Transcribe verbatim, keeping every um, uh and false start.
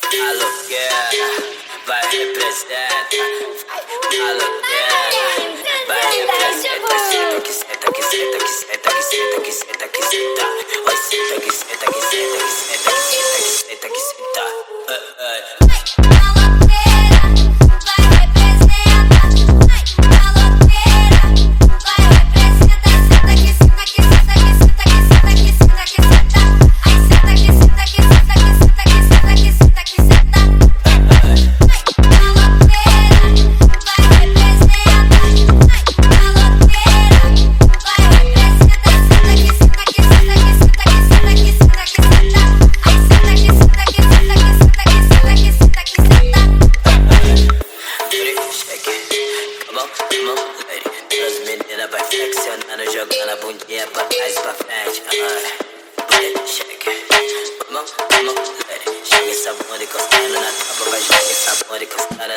Aluguel, vai representa. Aluguel, vai representa. Senta que senta que senta que senta que senta que senta que senta. Oi, senta que senta que senta que senta que senta que senta que senta. As meninas vai flexionando, jogando a bundinha pra trás e pra frente. Uh, shake, come on, come on, lady. Joga essa bunda encostando na capa, vai jogar essa bunda encostando